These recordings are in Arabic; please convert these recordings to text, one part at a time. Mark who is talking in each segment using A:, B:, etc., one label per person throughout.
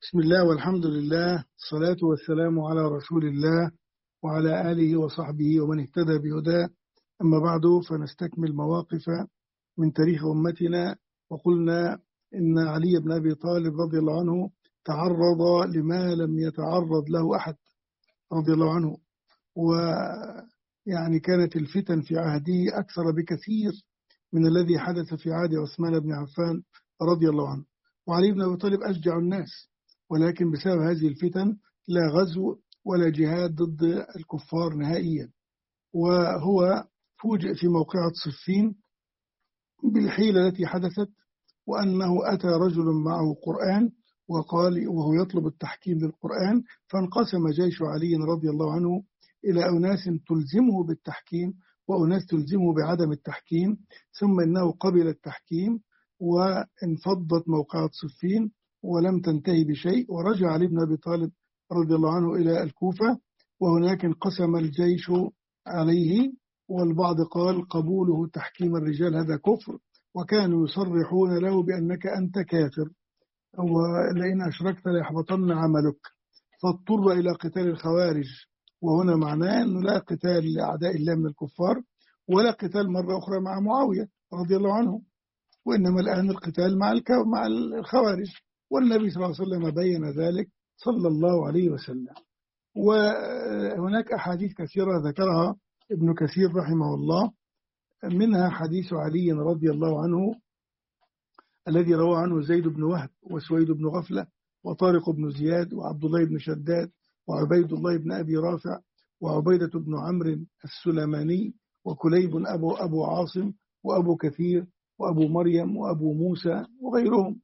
A: بسم الله والحمد لله، الصلاة والسلام على رسول الله وعلى آله وصحبه ومن اهتدى بهداه. أما بعد، فنستكمل مواقف من تاريخ أمتنا. وقلنا إن علي بن أبي طالب رضي الله عنه تعرض لما لم يتعرض له أحد رضي الله عنه، ويعني كانت الفتن في عهده أكثر بكثير من الذي حدث في عهد عثمان بن عفان رضي الله عنه. وعلي بن أبي طالب أشجع الناس، ولكن بسبب هذه الفتن لا غزو ولا جهاد ضد الكفار نهائيا. وهو فوجئ في موقعة صفين بالحيلة التي حدثت، وأنه أتى رجل معه قرآن وقال وهو يطلب التحكيم للقرآن، فانقسم جيش علي رضي الله عنه إلى أناس تلزمه بالتحكيم وأناس تلزمه بعدم التحكيم، ثم إنه قبل التحكيم وانفضت موقعة صفين ولم تنتهي بشيء. ورجع علي بن أبي طالب رضي الله عنه إلى الكوفة، وهناك انقسم الجيش عليه، والبعض قال قبوله تحكيم الرجال هذا كفر، وكانوا يصرحون له بأنك أنت كافر، ولئن أشركت ليحبطن عملك، فاضطر إلى قتال الخوارج. وهنا معناه أنه لا قتال لأعداء الله من الكفار ولا قتال مرة أخرى مع معاوية رضي الله عنه، وإنما الآن القتال مع الخوارج، والنبي صلى الله عليه وسلم بين ذلك صلى الله عليه وسلم. وهناك أحاديث كثيرة ذكرها ابن كثير رحمه الله، منها حديث علي رضي الله عنه الذي روى عنه زيد بن وهب وسويد بن غفلة وطارق بن زياد وعبد الله بن شداد وعبيد الله بن أبي رافع وعبيدة بن عمرو السلماني وكليب أبو عاصم وأبو كثير وأبو مريم وأبو موسى وغيرهم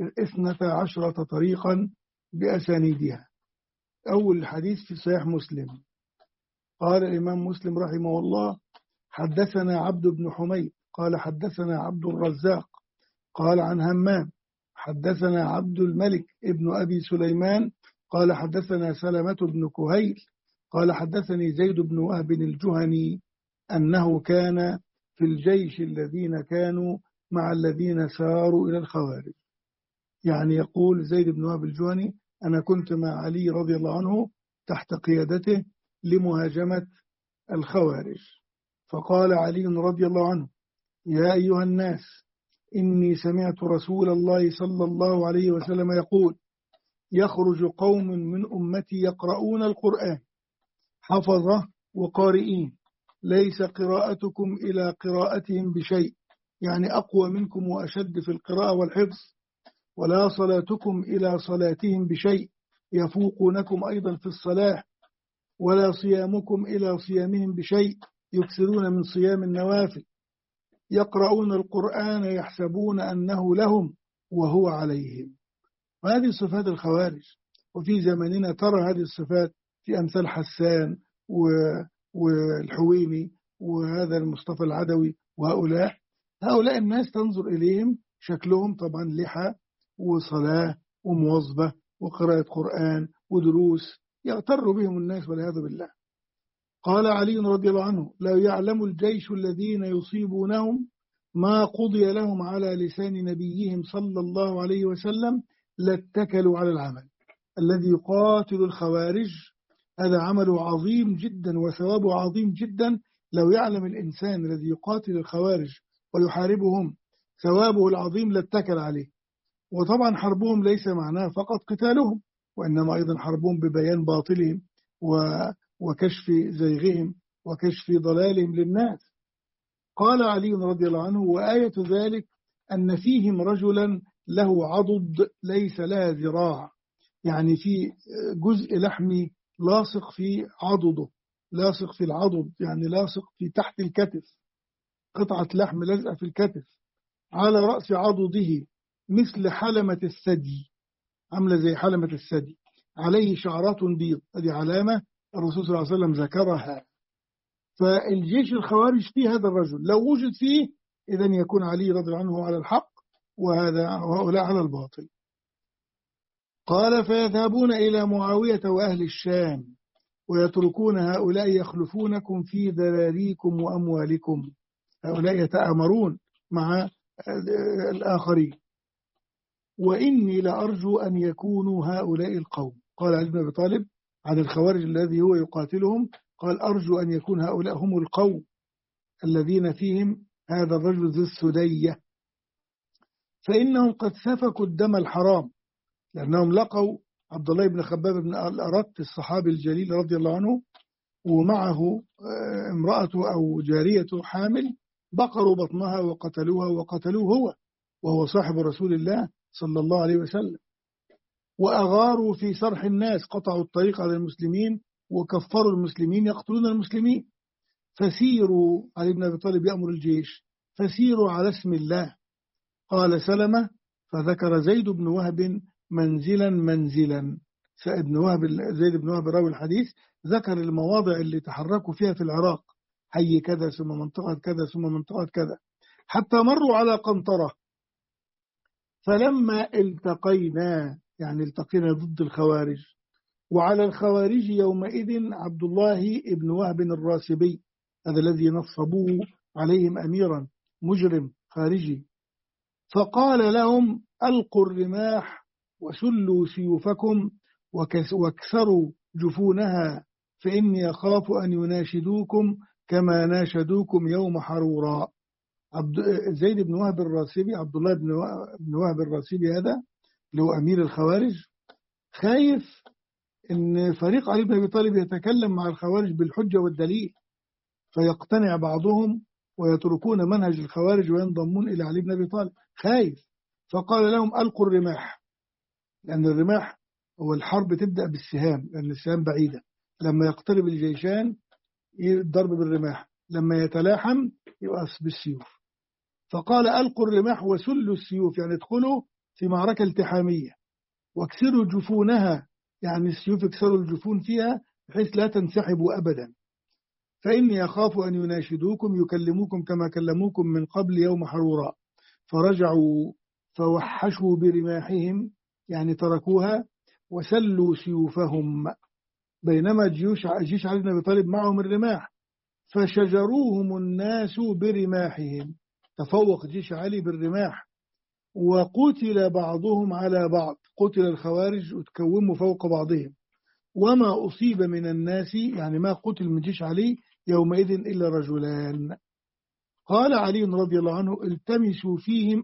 A: 12 طريقا بأسانيدها. أول حديث في صحيح مسلم، قال الإمام مسلم رحمه الله: حدثنا عبد بن حميد قال حدثنا عبد الرزاق قال عن همام حدثنا عبد الملك ابن أبي سليمان قال حدثنا سلمة بن كهيل قال حدثني زيد بن وهب الجهني أنه كان في الجيش الذين كانوا مع الذين ساروا إلى الخوارج. يعني يقول زيد بن وهب الجهني: أنا كنت مع علي رضي الله عنه تحت قيادته لمهاجمة الخوارج. فقال علي رضي الله عنه: يا أيها الناس، إني سمعت رسول الله صلى الله عليه وسلم يقول: يخرج قوم من أمتي يقرؤون القرآن حفظة وقارئين، ليس قراءتكم إلى قراءتهم بشيء، يعني أقوى منكم وأشد في القراءة والحفظ، ولا صلاتكم إلى صلاتهم بشيء، يفوقونكم أيضا في الصلاة، ولا صيامكم إلى صيامهم بشيء، يكثرون من صيام النوافل، يقرؤون القرآن يحسبون أنه لهم وهو عليهم. وهذه صفات الخوارج، وفي زماننا ترى هذه الصفات في أمثال حسان والحويني وهذا المصطفى العدوي، هؤلاء الناس تنظر إليهم شكلهم طبعا لحى وصلاة ومواظبة وقراءة قرآن ودروس، يغتر بهم الناس والعياذ بالله. قال علي رضي الله عنه: لو يعلم الجيش الذين يصيبونهم ما قضي لهم على لسان نبيهم صلى الله عليه وسلم لاتكلوا على العمل. الذي يقاتل الخوارج هذا عمله عظيم جدا وثوابه عظيم جدا. لو يعلم الإنسان الذي يقاتل الخوارج ويحاربهم ثوابه العظيم لاتكل عليه. وطبعا حربهم ليس معناه فقط قتالهم، وإنما أيضا حربهم ببيان باطلهم وكشف زيغهم وكشف ضلالهم للناس. قال علي رضي الله عنه: وآية ذلك أن فيهم رجلا له عضد ليس لها ذراع، يعني في جزء لحمي لاصق في عضده، لاصق في العضد، يعني لاصق في تحت الكتف، قطعة لحم لازقة في الكتف، على رأس عضده مثل حلمة الثدي، عاملة زي حلمة الثدي، عليه شعرات بيض. هذه علامة الرسول صلى الله عليه وسلم ذكرها. فالجيش الخوارج فيه هذا الرجل، لو وجد فيه إذن يكون علي رضي الله عنه على الحق وهؤلاء على الباطل. قال: فيذهبون إلى معاوية وأهل الشام ويتركون هؤلاء يخلفونكم في ذراريكم وأموالكم. هؤلاء يتآمرون مع الآخرين. وإني لأرجو أن يكونوا هؤلاء القوم. قال علي بن أبي طالب عن الخوارج الذي هو يقاتلهم، قال أرجو أن يكون هؤلاء هم القوم الذين فيهم هذا الرجل ذو السدية، فإنهم قد سفكوا الدم الحرام، لأنهم لقوا عبد الله بن خباب بن الأرت الصحابي الجليل رضي الله عنه، ومعه امرأته أو جاريته حامل، بقروا بطنها وقتلوها وقتلوه هو وهو صاحب رسول الله صلى الله عليه وسلم. وأغاروا في سرح الناس، قطعوا الطريق على المسلمين وكفروا المسلمين يقتلون المسلمين. فسيروا، علي بن أبي طالب يأمر الجيش، فسيروا على اسم الله. قال سلمة فذكر زيد بن وهب منزلا. زيد بن وهب راوي الحديث ذكر المواضع اللي تحركوا فيها في العراق، حي كذا ثم منطقة كذا ثم منطقة كذا، حتى مروا على قنطرة. فلما التقينا، يعني التقينا ضد الخوارج، وعلى الخوارج يومئذ عبد الله بن وهب الراسبي، هذا الذي نصبوه عليهم أميرا مجرم خارجي، فقال لهم ألقوا الرماح وسلوا سيوفكم واكسروا جفونها، فإني أخاف أن يناشدوكم كما ناشدوكم يوم حروراء. زيد بن وهب الراسبي، عبد الله بن وهب الراسبي هذا اللي هو أمير الخوارج، خايف إن فريق علي بن أبي طالب يتكلم مع الخوارج بالحجة والدليل فيقتنع بعضهم ويتركون منهج الخوارج وينضمون إلى علي بن أبي طالب، خايف. فقال لهم ألقوا الرماح، لأن الرماح هو الحرب تبدأ بالسهام، لأن السهام بعيدة، لما يقترب الجيشان الضرب بالرماح، لما يتلاحم يبقى بالسيوف. فقال ألقوا الرماح وسلوا السيوف، يعني ادخلوا في معركة التحامية، واكسروا جفونها، يعني السيوف اكسروا الجفون فيها بحيث لا تنسحبوا أبدا، فإني أخاف أن يناشدوكم يكلموكم كما كلموكم من قبل يوم حروراء. فرجعوا فوحشوا برماحهم، يعني تركوها، وسلوا سيوفهم، بينما جيش علي بن أبي طالب معهم الرماح، فشجروهم الناس برماحهم، تفوق جيش علي بالرماح، وقتل بعضهم على بعض، قتل الخوارج وتكوموا فوق بعضهم، وما أصيب من الناس، يعني ما قتل من جيش علي يومئذ إلا رجلان. قال علي رضي الله عنه التمسوا فيهم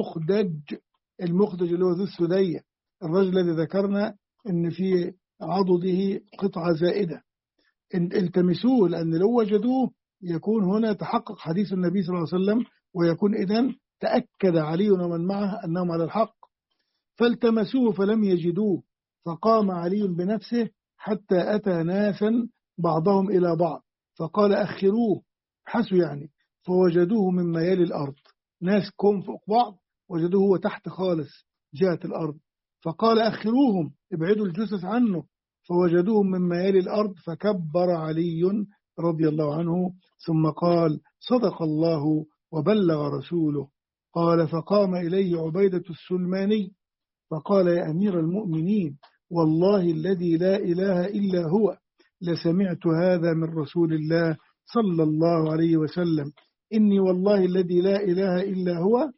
A: المخدج اللي هو ذو السدية، الرجل الذي ذكرنا ان في عضده قطعة زائدة، التمسوه، لأن لو وجدوه يكون هنا تحقق حديث النبي صلى الله عليه وسلم، ويكون إذن تأكد علي ومن معه أنهم على الحق. فالتمسوه فلم يجدوه، فقام علي بنفسه حتى أتى ناسا بعضهم إلى بعض، فقال أخروه، حسوا يعني، فوجدوه مما يلي الأرض، ناس كم فوق بعض وجدوه هو تحت خالص جهة الأرض، فقال أخروهم، ابعدوا الجثث عنه، فوجدوهم مما يلي الأرض، فكبر علي رضي الله عنه ثم قال صدق الله وبلغ رسوله. قال فقام إليه عبيدة السلماني فقال يا أمير المؤمنين والله الذي لا إله إلا هو لسمعت هذا من رسول الله صلى الله عليه وسلم، إني والله الذي لا إله إلا هو،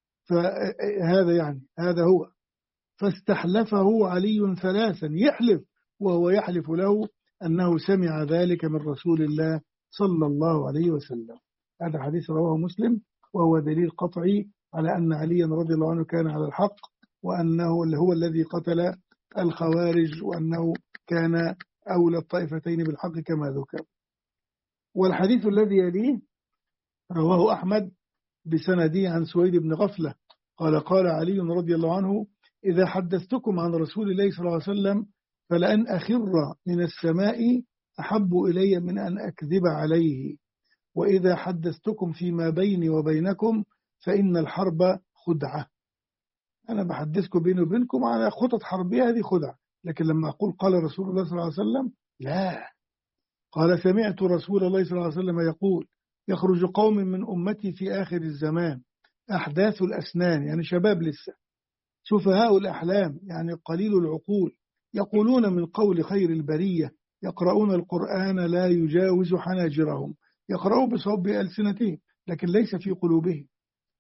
A: فهذا يعني هذا هو. فاستحلفه علي ثلاثا، يحلف وهو يحلف له أنه سمع ذلك من رسول الله صلى الله عليه وسلم. هذا حديث رواه مسلم، وهو دليل قطعي على أن عليا رضي الله عنه كان على الحق، وأنه هو الذي قتل الخوارج، وأنه كان أولى الطائفتين بالحق كما ذكر. والحديث الذي يليه رواه أحمد بسنده عن سويد بن غفلة قال قال علي رضي الله عنه إذا حدثتكم عن رسول الله صلى الله عليه وسلم فلأن أخر من السماء أحب إلي من أن أكذب عليه، وإذا حدثتكم فيما بيني وبينكم فإن الحرب خدعة. أنا بحدثكم بيني وبينكم على خطط حربية، هذه خدعة، لكن لما أقول قال رسول الله صلى الله عليه وسلم لا. قال سمعت رسول الله صلى الله عليه وسلم يقول يخرج قوم من أمتي في آخر الزمان أحداث الأسنان، يعني شباب لسه، سفهاء الأحلام، يعني قليل العقول، يقولون من قول خير البرية، يقرؤون القرآن لا يجاوز حناجرهم، يقرؤوا بصوب ألسنتهم لكن ليس في قلوبهم.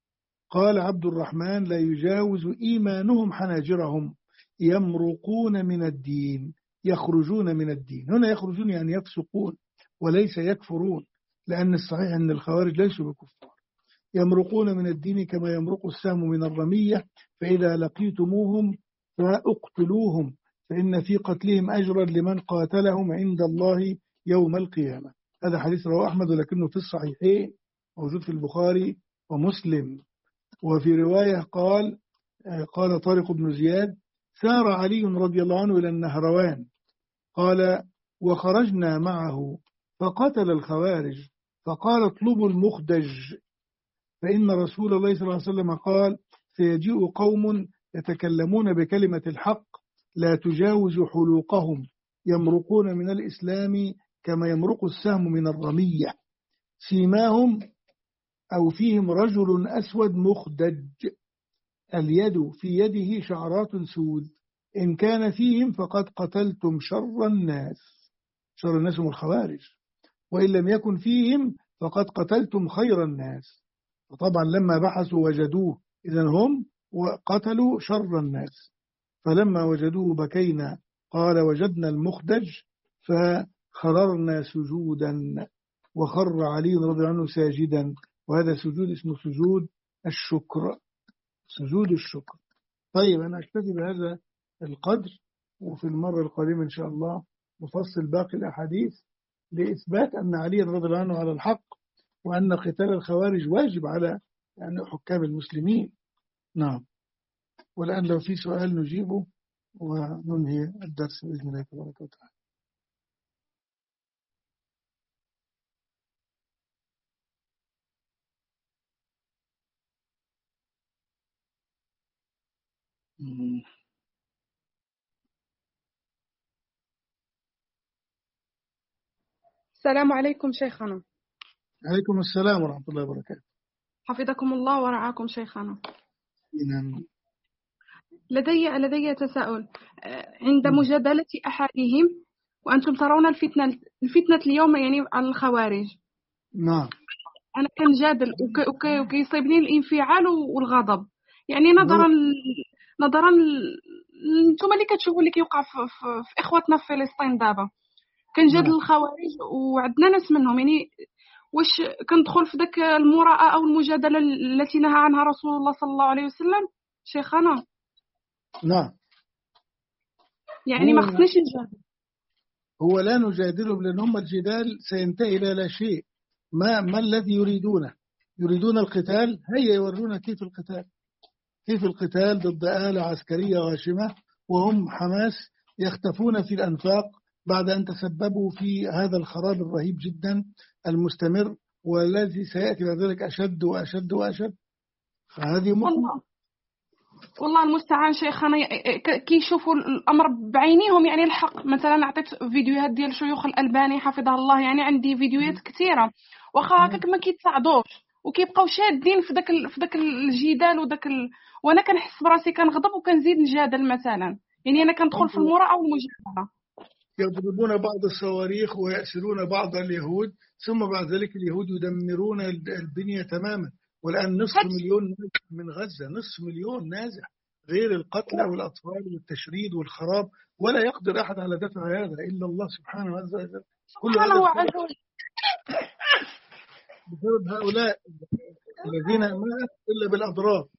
A: قال عبد الرحمن: لا يجاوز إيمانهم حناجرهم، يمرقون من الدين، يخرجون من الدين. هنا يخرجون يعني يفسقون وليس يكفرون، لأن الصحيح أن الخوارج ليسوا بكفار. يمرقون من الدين كما يمرق السهم من الرمية، فإذا لقيتموهم فاقتلوهم، فإن في قتلهم أجرا لمن قاتلهم عند الله يوم القيامة. هذا حديث رواه أحمد، ولكنه في الصحيحين، موجود في البخاري ومسلم. وفي رواية قال طارق بن زياد: سار علي رضي الله عنه إلى النهروان، قال: وخرجنا معه فقتل الخوارج، فقال: اطلبوا المخدج، فإن رسول الله صلى الله عليه وسلم قال: سيجيء قوم يتكلمون بكلمة الحق لا تجاوز حلوقهم، يمرقون من الإسلام كما يمرق السهم من الرمية، سيماهم أو فيهم رجل أسود مخدج، اليد في يده شعرات سود، إن كان فيهم فقد قتلتم شر الناس. شر الناس هم الخوارج، وإن لم يكن فيهم فقد قتلتم خير الناس. وطبعا لما بحثوا وجدوه، إذن هم وقتلوا شر الناس. فلما وجدوه بكينا، قال: وجدنا المخدج فخررنا سجودا، وخر علي رضي الله عنه ساجدا. وهذا سجود اسمه سجود الشكر، سجود الشكر. طيب، أنا أكتفي بهذا القدر، وفي المرة القادمة إن شاء الله نفصل باقي الأحاديث لإثبات أن علي رضي الله عنه على الحق، وأن قتال الخوارج واجب على يعني حكام المسلمين. نعم. والآن لو في سؤال نجيبه وننهي الدرس بإذن الله تبارك وتعالى.
B: السلام عليكم شيخنا.
A: عليكم السلام ورحمة الله وبركاته.
B: حفظكم الله ورعاكم شيخنا.
A: نعم.
B: لدي تساؤل. عند مجادلة أحدهم وأنتم ترون الفتنة اليوم يعني على الخوارج.
A: نعم.
B: أنا كنجادل وكيصيبني الانفعال والغضب، يعني نظرا انتم اللي كتشوفوا اللي كيوقع في إخوتنا في فلسطين دابا. كنجادل الخوارج وعندنا ناس منهم، يعني واش كندخل في ذاك المراءة أو المجادلة التي نهى عنها رسول الله صلى الله عليه وسلم شيخنا؟
A: نعم.
B: يعني ما خصنيش نجادل.
A: هو لا نجادلهم، لأن هم الجدال سينتهي إلى لا شيء. ما الذي يريدونه؟ يريدون القتال. هيا يورونا كيف القتال، كيف القتال ضد آلة عسكرية غاشمة، وهم حماس يختفون في الأنفاق بعد أن تسببوا في هذا الخراب الرهيب جدا المستمر، والذي سيأتي بعد ذلك أشد وأشد وأشد. فهذه
B: والله المستعان شيخنا. كيشوفوا الأمر بعينيهم، يعني الحق. مثلا أعطيت فيديوهات ديال شيوخ الألباني حفظها الله، يعني عندي فيديوهات كثيرة، واخا هكاك ما كيتصعدوش وكيبقاو شادين في داك الجدال وانا كنحس براسي كنغضب وكنزيد نجادل مثلا. يعني انا كندخل في المراءة والمجادله.
A: يضربون بعض الصواريخ ويأسرون بعض اليهود، ثم بعد ذلك اليهود يدمرون البنية تماما. والآن نصف مليون من غزة، نصف مليون نازح، غير القتلى والأطفال والتشريد والخراب، ولا يقدر أحد على دفع هذا إلا الله سبحانه وتعالى. كل هذا بسبب هؤلاء الذين ما إلا بالأضرار.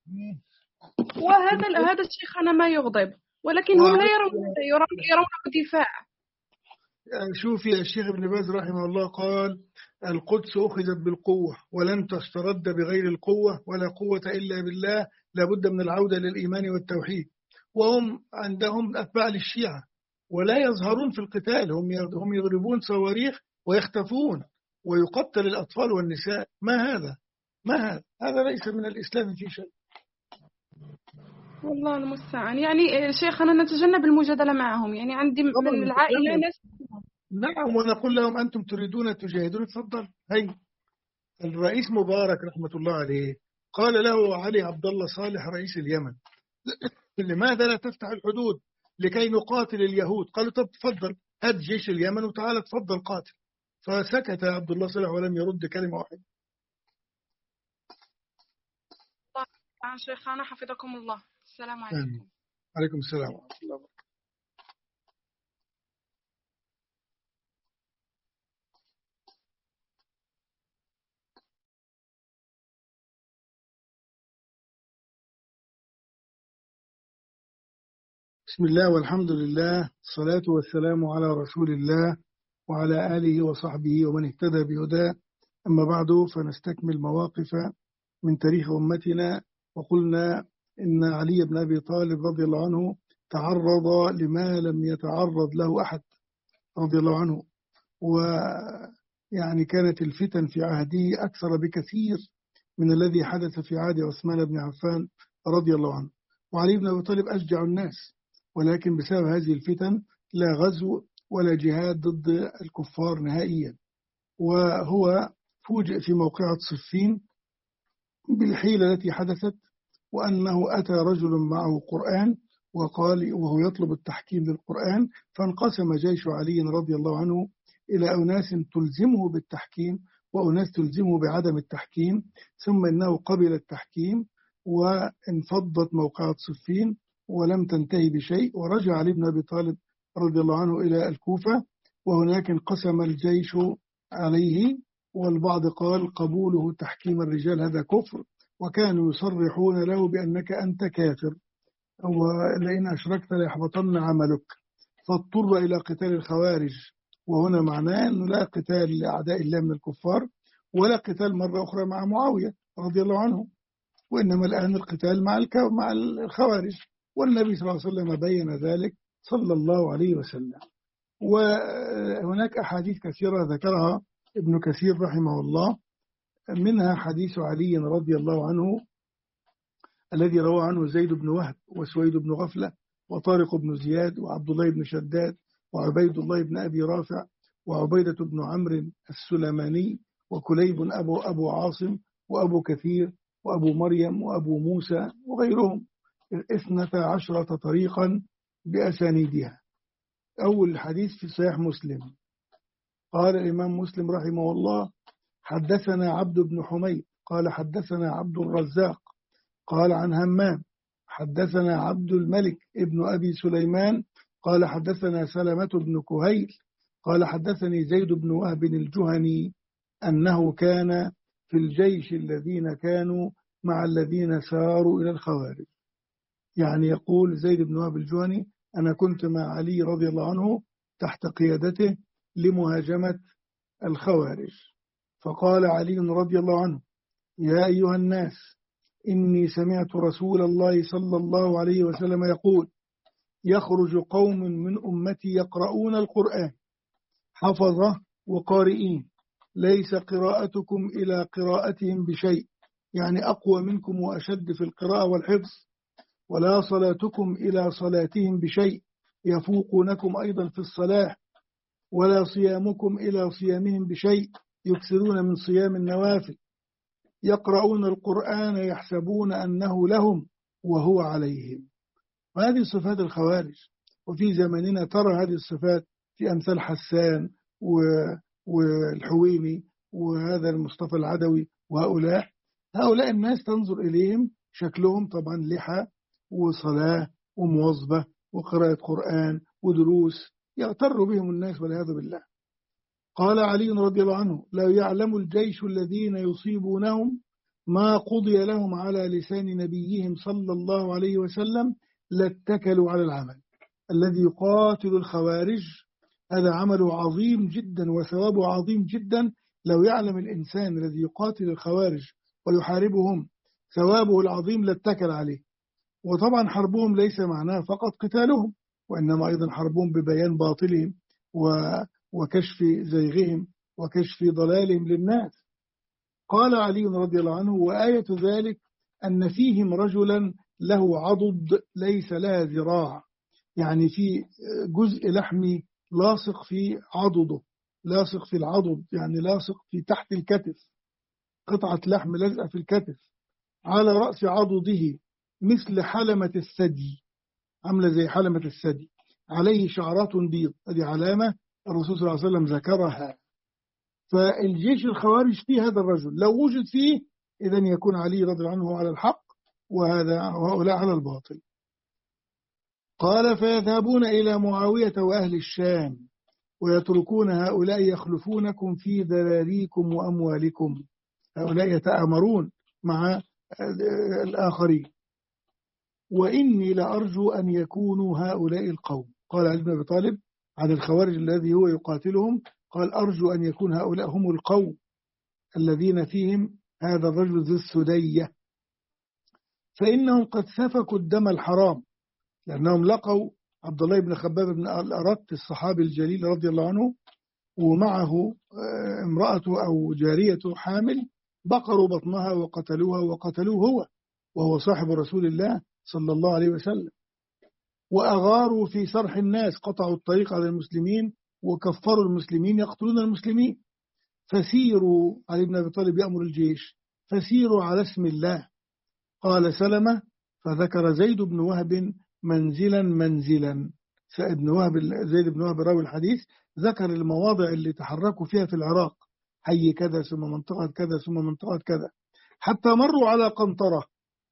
B: وهذا الشيخ أنا ما يغضب، ولكن هم لا يرون بدفاع.
A: شوفي الشيخ ابن باز رحمه الله قال: القدس أخذت بالقوة ولن تسترد بغير القوة، ولا قوة إلا بالله، لابد من العودة للإيمان والتوحيد. وهم عندهم أتباع للشيعة ولا يظهرون في القتال، هم يضربون صواريخ ويختفون ويقتل الأطفال والنساء. ما هذا ليس من الإسلام في شيء.
B: والله المستعان. يعني شيخنا نتجنب المجادلة معهم، يعني عندي من العائلة ناس.
A: نعم. ونقول لهم: أنتم تريدون تجاهدون، تفضل. هي الرئيس مبارك رحمة الله عليه قال له علي عبد الله صالح رئيس اليمن: لماذا لا تفتح الحدود لكي نقاتل اليهود؟ قالوا: طب تفضل، هات جيش اليمن وتعالى تفضل قاتل. فسكت عبد الله صالح ولم يرد كلمة واحدة.
B: شيخنا حفظكم الله. السلام
A: آمين.
B: عليكم.
A: عليكم السلام ورحمة الله وبركاته. بسم الله والحمد لله، الصلاة والسلام على رسول الله وعلى آله وصحبه ومن اهتدى بهداه. أما بعد، فنستكمل مواقف من تاريخ أمتنا. وقلنا إن علي بن أبي طالب رضي الله عنه تعرض لما لم يتعرض له أحد رضي الله عنه، ويعني كانت الفتن في عهده أكثر بكثير من الذي حدث في عهد عثمان بن عفان رضي الله عنه. وعلي بن أبي طالب أشجع الناس، ولكن بسبب هذه الفتن لا غزو ولا جهاد ضد الكفار نهائيا. وهو فوجئ في موقعة صفين بالحيلة التي حدثت، وأنه أتى رجل معه قرآن وقال وهو يطلب التحكيم للقرآن، فانقسم جيش علي رضي الله عنه إلى أناس تلزمه بالتحكيم وأناس تلزمه بعدم التحكيم، ثم إنه قبل التحكيم وانفضت موقعة صفين ولم تنتهي بشيء. ورجع علي بن أبي طالب رضي الله عنه إلى الكوفة، وهناك انقسم الجيش عليه، والبعض قال قبوله تحكيم الرجال هذا كفر، وكانوا يصرحون له بأنك أنت كافر، ولئن أشركت ليحبطن عملك، فاضطر إلى قتال الخوارج. وهنا معناه أنه لا قتال لأعداء الله من الكفار، ولا قتال مرة أخرى مع معاوية رضي الله عنه، وإنما الآن القتال مع الخوارج، والنبي صلى الله عليه وسلم بين ذلك صلى الله عليه وسلم. وهناك أحاديث كثيرة ذكرها ابن كثير رحمه الله، منها حديث علي رضي الله عنه الذي روى عنه زيد بن وهب وسويد بن غفلة وطارق بن زياد وعبد الله بن شداد وعبيد الله بن أبي رافع وعبيدة بن عمرو السلماني وكليب أبو عاصم وأبو كثير وأبو مريم وأبو موسى وغيرهم، 12 طريقا بأسانيدها. أول حديث في صحيح مسلم، قال الإمام مسلم رحمه الله: حدثنا عبد بن حميد قال حدثنا عبد الرزاق قال عن همام حدثنا عبد الملك ابن أبي سليمان قال حدثنا سلمة بن كهيل قال حدثني زيد بن وهب الجهني أنه كان في الجيش الذين كانوا مع الذين ساروا إلى الخوارج. يعني يقول زيد بن وهب الجهني: أنا كنت مع علي رضي الله عنه تحت قيادته لمهاجمة الخوارج. فقال علي رضي الله عنه: يا أيها الناس، إني سمعت رسول الله صلى الله عليه وسلم يقول: يخرج قوم من أمتي يقرؤون القرآن حفظة وقارئين، ليس قراءتكم إلى قراءتهم بشيء، يعني أقوى منكم وأشد في القراءة والحفظ، ولا صلاتكم إلى صلاتهم بشيء، يفوقونكم أيضا في الصلاة، ولا صيامكم إلى صيامهم بشيء، يكثرون من صيام النوافل، يقرؤون القرآن يحسبون أنه لهم وهو عليهم. وهذه صفات الخوارج، وفي زماننا ترى هذه الصفات في أمثال حسان والحويني وهذا المصطفى العدوي، هؤلاء الناس تنظر إليهم شكلهم طبعا لحى وصلاة ومواظبة وقراءة قرآن ودروس، يغتر بهم الناس والعياذ بالله. قال علي رضي الله عنه: لو يعلم الجيش الذين يصيبونهم ما قضي لهم على لسان نبيهم صلى الله عليه وسلم لاتكلوا على العمل. الذي يقاتل الخوارج هذا عمله عظيم جدا وثوابه عظيم جدا. لو يعلم الإنسان الذي يقاتل الخوارج ويحاربهم ثوابه العظيم لاتكل عليه. وطبعا حربهم ليس معناه فقط قتالهم، وإنما أيضا حربهم ببيان باطلهم وكشف زيغهم وكشف ضلالهم للناس. قال علي رضي الله عنه: وآية ذلك أن فيهم رجلا له عضد ليس لها ذراع، يعني في جزء لحمي لاصق في عضده، لاصق في العضد يعني لاصق في تحت الكتف، قطعة لحم لازقة في الكتف على رأس عضده مثل حلمة الثدي، عاملة زي حلمة الثدي، عليه شعرات بيض. هذه علامة الرسول صلى الله عليه وسلم ذكرها. فالجيش الخوارج فيه هذا الرجل، لو وجد فيه إذن يكون علي رضي الله عنه على الحق، وهؤلاء على الباطل. قال فيذهبون إلى معاوية وأهل الشام ويتركون هؤلاء يخلفونكم في ذراريكم وأموالكم. هؤلاء يتآمرون مع الآخرين. وإني لأرجو أن يكونوا هؤلاء القوم. قال علي بن أبي طالب عن الخوارج الذي هو يقاتلهم، قال أرجو أن يكون هؤلاء هم القوم الذين فيهم هذا الرجل ذو السدية، فإنهم قد سفكوا الدم الحرام، لأنهم لقوا عبد الله بن خباب بن الأرت الصحابي الجليل رضي الله عنه ومعه امرأته أو جاريته حامل، بقروا بطنها وقتلوها وقتلوه هو وهو صاحب رسول الله صلى الله عليه وسلم. وأغاروا في سرح الناس، قطعوا الطريق على المسلمين وكفروا المسلمين يقتلون المسلمين. فسيروا، علي بن أبي طالب يأمر الجيش، فسيروا على اسم الله. قال سلمة فذكر زيد بن وهب منزلا. زيد بن وهب راوي الحديث ذكر المواضع اللي تحركوا فيها في العراق، حي كذا ثم منطقة كذا ثم منطقة كذا، حتى مروا على قنطرة.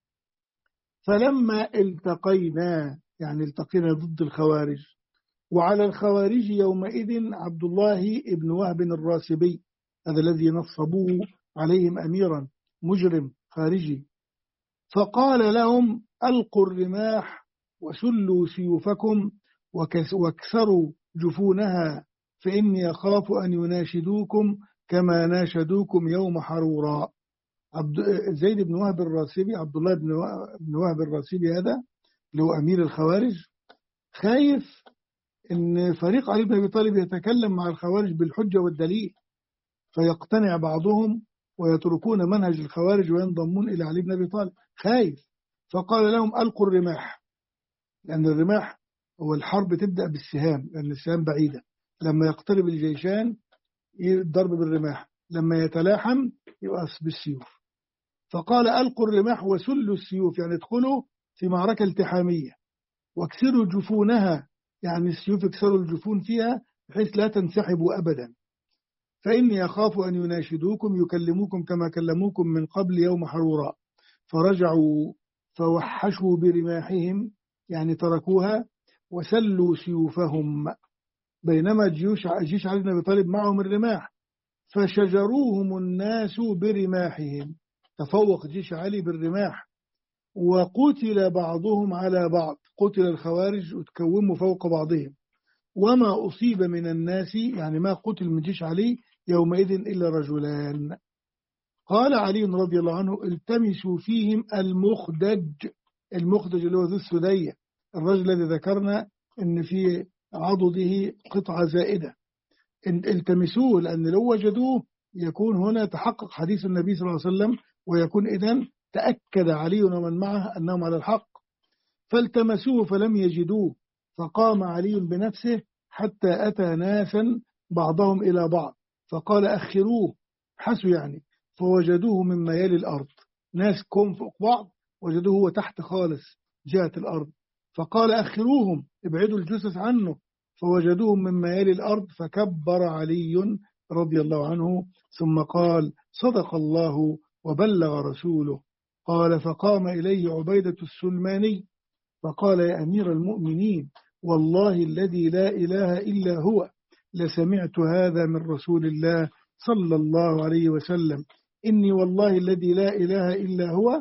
A: فلما التقينا، يعني التقينا ضد الخوارج، وعلى الخوارج يومئذ عبد الله بن وهب الراسبي، هذا الذي نصبوه عليهم أميرا مجرم خارجي، فقال لهم ألقوا الرماح وسلوا سيوفكم واكسروا جفونها، فإني أخاف أن يناشدوكم كما ناشدوكم يوم حروراء. زيد بن وهب الراسبي، عبد الله بن وهب الراسبي هذا اللي هو أمير الخوارج، خايف إن فريق علي بن أبي طالب يتكلم مع الخوارج بالحجة والدليل فيقتنع بعضهم ويتركون منهج الخوارج وينضمون إلى علي بن أبي طالب، خايف. فقال لهم ألقوا الرماح، لأن الرماح هو الحرب تبدأ بالسهام، لأن السهام بعيدة، لما يقترب الجيشان الضرب بالرماح، لما يتلاحم يبقى بالسيوف. فقال ألقوا الرماح وسلوا السيوف، يعني ادخلوا في معركة التحامية، واكسروا جفونها، يعني السيوف اكسروا الجفون فيها بحيث لا تنسحبوا أبدا، فإني أخاف أن يناشدوكم يكلموكم كما كلموكم من قبل يوم حروراء. فرجعوا فوحشوا برماحهم، يعني تركوها، وسلوا سيوفهم، بينما جيش علي بن أبي طالب معهم الرماح، فشجروهم الناس برماحهم، تفوق جيش علي بالرماح، وقتل بعضهم على بعض، قتل الخوارج وتكوموا فوق بعضهم، وما أصيب من الناس، يعني ما قتل من جيش علي يومئذ إلا رجلان. قال علي رضي الله عنه التمسوا فيهم المخدج اللي هو ذو السدية، الرجل الذي ذكرنا إن في عضده قطعة زائدة، التمسوه، لأن لو وجدوه يكون هنا تحقق حديث النبي صلى الله عليه وسلم، ويكون إذن تأكد علي ومن معه أنهم على الحق. فالتمسوه فلم يجدوه، فقام علي بنفسه حتى أتى ناسا بعضهم إلى بعض، فقال أخروه، حسوا يعني، فوجدوه مما يلي الأرض، ناس كوم فوق بعض، وجدوه هو تحت خالص جهة الأرض، فقال أخروهم، ابعدوا الجثث عنه، فوجدوهم مما يلي الأرض، فكبر علي رضي الله عنه ثم قال صدق الله وبلغ رسوله. قال فقام إليه عبيدة السلماني فقال يا أمير المؤمنين والله الذي لا إله إلا هو لسمعت هذا من رسول الله صلى الله عليه وسلم، إني والله الذي لا إله إلا هو،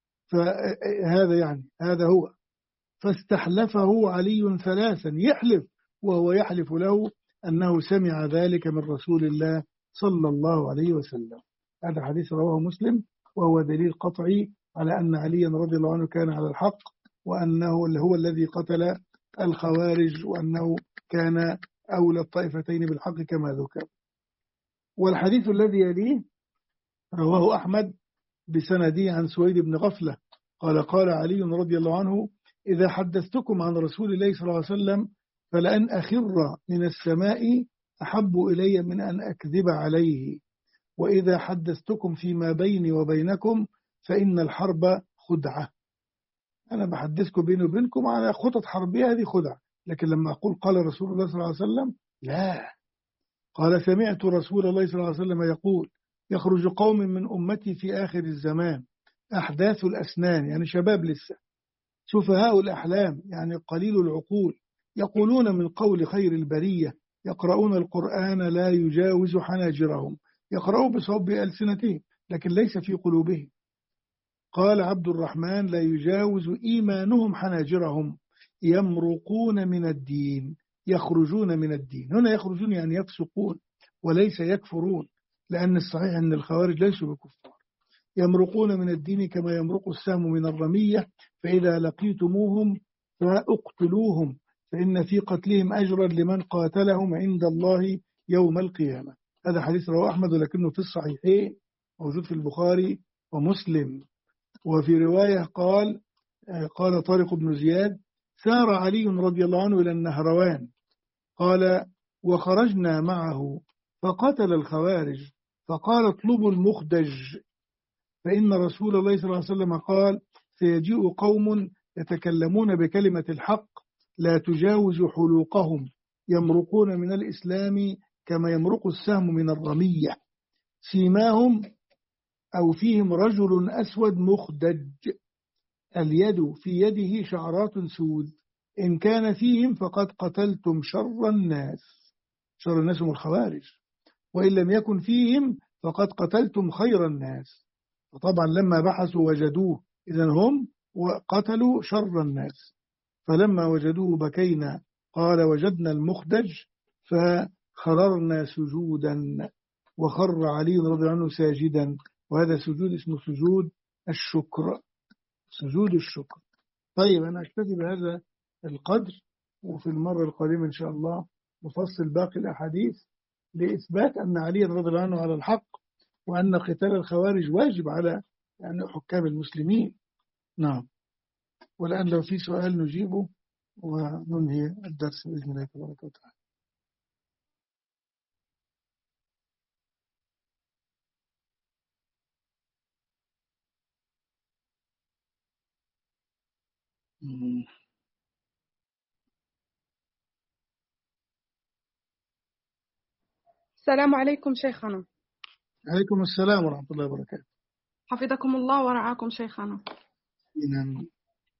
A: فهذا يعني هذا هو. فاستحلفه علي ثلاثا، يحلف وهو يحلف له أنه سمع ذلك من رسول الله صلى الله عليه وسلم. هذا حديث رواه مسلم، وهو دليل قطعي على أن عليا رضي الله عنه كان على الحق، وأنه هو الذي قتل الخوارج، وأنه كان أولى الطائفتين بالحق كما ذكر. والحديث الذي يليه رواه أحمد بسندي عن سويد بن غفلة قال قال علي رضي الله عنه إذا حدثتكم عن رسول الله صلى الله عليه وسلم فلأن أخر من السماء أحب إلي من أن أكذب عليه، وإذا حدثتكم فيما بيني وبينكم فإن الحرب خدعة. أنا بحدثكم بيني وبينكم على خطط حربية، هذه خدعة، لكن لما أقول قال رسول الله صلى الله عليه وسلم لا. قال سمعت رسول الله صلى الله عليه وسلم يقول يخرج قوم من أمتي في آخر الزمان أحداث الأسنان، يعني شباب لسه، سفهاء الأحلام، يعني قليل العقول، يقولون من قول خير البرية، يقرؤون القرآن لا يجاوز حناجرهم، يقرؤوا بصوب بألسنتهم لكن ليس في قلوبهم. قال عبد الرحمن لا يجاوز إيمانهم حناجرهم، يمرقون من الدين، يخرجون من الدين. هنا يخرجون يعني يفسقون وليس يكفرون، لأن الصحيح أن الخوارج ليسوا بكفار. يمرقون من الدين كما يمرق السهم من الرمية، فإذا لقيتموهم فاقتلوهم، فإن في قتلهم أجرا لمن قاتلهم عند الله يوم القيامة. هذا حديث رواه أحمد ولكنه في الصحيحين، موجود في البخاري ومسلم. وفي رواية قال طارق بن زياد سار علي رضي الله عنه إلى النهروان، قال وخرجنا معه فقتل الخوارج، فقال اطلبوا المخدج، فإن رسول الله صلى الله عليه وسلم قال سيجيء قوم يتكلمون بكلمة الحق لا تجاوز حلوقهم، يمرقون من الإسلام كما يمرق السهم من الرمية، سيماهم أو فيهم رجل أسود مخدج، اليد في يده شعرات سود، إن كان فيهم فقد قتلتم شر الناس. شر الناس هم الخوارج، وإن لم يكن فيهم فقد قتلتم خير الناس. وطبعا لما بحثوا وجدوه، إذن هم وقتلوا شر الناس. فلما وجدوه بكينا، قال وجدنا المخدج فخررنا سجودا، وخر علي رضي الله عنه ساجدا، وهذا سجود اسمه سجود الشكر، سجود الشكر. طيب أنا أكتفي بهذا القدر، وفي المرة القادمة إن شاء الله نفصل باقي الأحاديث لإثبات أن علي رضي الله عنه على الحق، وأن قتال الخوارج واجب على يعني حكام المسلمين. نعم. والآن لو في سؤال نجيبه وننهي الدرس بإذن الله تبارك وتعالى.
B: السلام عليكم شيخنا.
A: عليكم السلام ورحمة الله وبركاته.
B: حفظكم الله ورعاكم شيخنا.
A: نعم.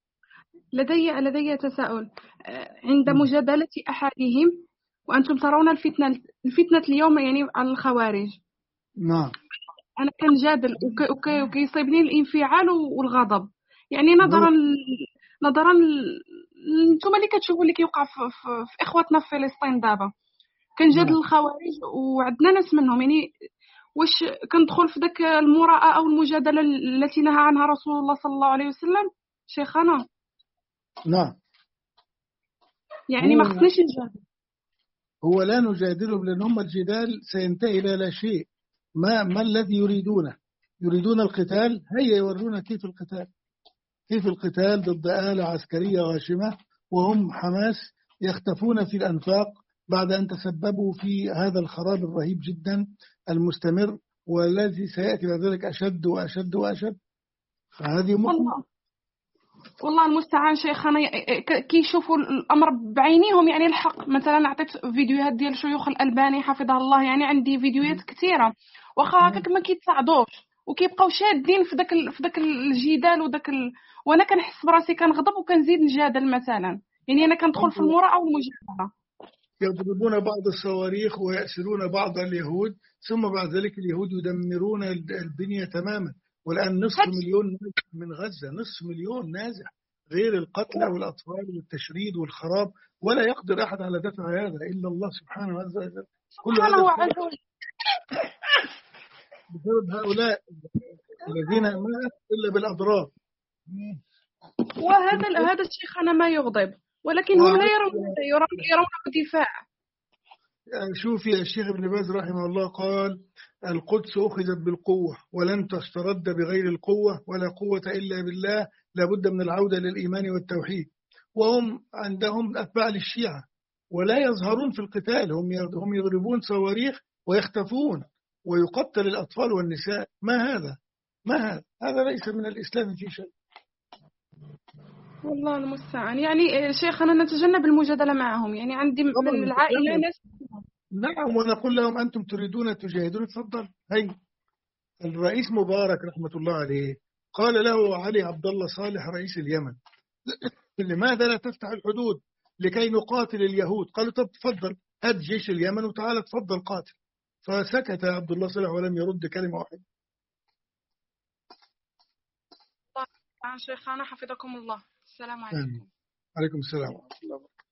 B: لدي تساؤل. عند مجادلة أحدهم وأنتم ترون الفتنة اليوم يعني على الخوارج،
A: نعم.
B: أنا كنجادل وكيصيبني الانفعال والغضب، يعني نظرا انتم اللي كتشوفوا اللي كيوقع في إخوتنا في فلسطين دابا، كنجادل الخوارج وعندنا ناس منهم، يعني واش كندخل في داك المراءة أو المجادلة التي نهى عنها رسول الله صلى الله عليه وسلم شيخنا؟
A: نعم.
B: يعني ما خصنيش نجادل.
A: هو لا نجادلهم، لأن هم الجدال سينتهي إلى لا شيء. ما الذي يريدونه؟ يريدون القتال، هيا يورونا كيف القتال ضد آلة عسكرية غاشمة، وهم حماس يختفون في الأنفاق بعد أن تسببوا في هذا الخراب الرهيب جدا المستمر، والذي سيأتي بعد ذلك أشد وأشد وأشد. فهذه
B: والله المستعان شيخنا، كيشوفوا الامر بعينيهم، يعني الحق. مثلا اعطيت فيديوهات ديال شيوخ الالباني حفظه الله، يعني عندي فيديوهات كثيره، واخا هكاك ما كيتصاعدوش وكيبقاو شادين في داك الجدال وانا كنحس براسي كنغضب وكنزيد نجادل مثلا، يعني انا كندخل في المراءة والمجادله.
A: يضربون بعض الصواريخ ويأسرون بعض اليهود، ثم بعد ذلك اليهود يدمرون البنية تماما. والآن نصف مليون من غزة، نصف مليون نازح، غير القتلى والأطفال والتشريد والخراب، ولا يقدر أحد على دفع هذا إلا الله سبحانه عز وجل. كل هذا بسبب هؤلاء الذين ما إلا بالأضرار.
B: وهذا الشيخ أنا ما يغضب، ولكن هم لا يرون دفاع.
A: شوفي الشيخ ابن باز رحمه الله قال القدس أخذت بالقوة ولن تسترد بغير القوة، ولا قوة إلا بالله، لابد من العودة للإيمان والتوحيد. وهم عندهم أتباع للشيعة ولا يظهرون في القتال، هم يضربون صواريخ ويختفون ويقتل الأطفال والنساء. ما هذا ليس من الإسلام في شيء.
B: والله المستعان. يعني شيخنا نتجنب المجادلة معهم، يعني عندي من العائلة ناس.
A: نعم، ونقول لهم أنتم تريدون تجاهدون، تفضل. هي الرئيس مبارك رحمة الله عليه قال له علي عبد الله صالح رئيس اليمن: لماذا لا تفتح الحدود لكي نقاتل اليهود؟ قالوا: طب تفضل، هات جيش اليمن وتعالى تفضل قاتل. فسكت عبد الله صالح ولم يرد كلمة واحدة.
B: الله شيخنا، حفظكم الله. السلام
A: آمين.
B: عليكم.
A: عليكم السلام ورحمة الله وبركاته.